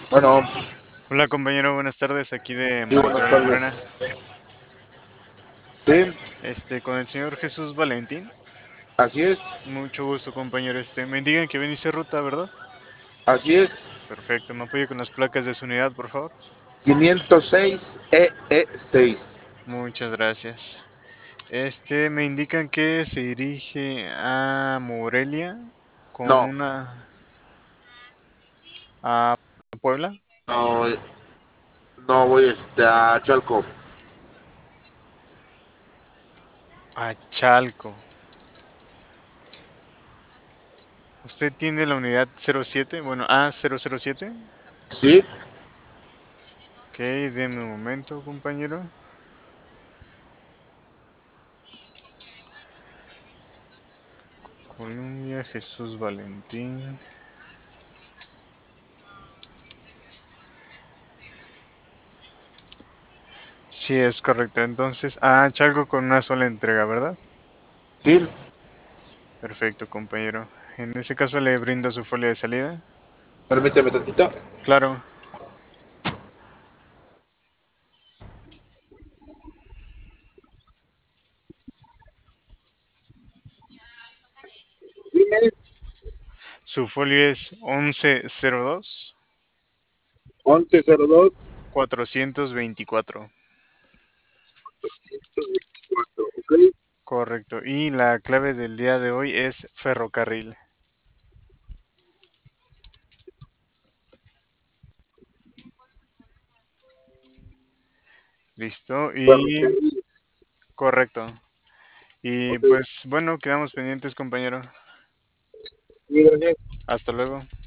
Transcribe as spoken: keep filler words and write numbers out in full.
Bueno, Hola compañero, buenas tardes, aquí de sí, buenas Monitoreando tardes. Morena. Sí, Este, con el señor Jesús Valentín. así es, Mucho gusto, compañero. Este, me indican que veniste ruta, ¿verdad? así es. Perfecto, me apoyo con las placas de su unidad, por favor. quinientos seis E E seis. Muchas gracias. Este, me indican que se dirige a Morelia con No, una a Puebla, no, no voy este, a Chalco. a Chalco. ¿Usted tiene la unidad cero siete? Bueno, A cero cero siete. Sí, Ok, deme un momento, compañero. Colombia, Jesús Valentín. Sí, es correcto. Entonces, ah, Chalco con una sola entrega, ¿verdad? sí, Perfecto, compañero. En ese caso le brindo su folio de salida. permíteme tantito. Claro. Dime, Su folio es once cero dos once cero dos cuatrocientos veinticuatro. veinticuatro, ¿ok? Correcto. Y la clave del día de hoy es ferrocarril. Listo. Y Ferrocarril, correcto. Y ok. pues bueno, quedamos pendientes, compañero. Sí, gracias. Hasta luego.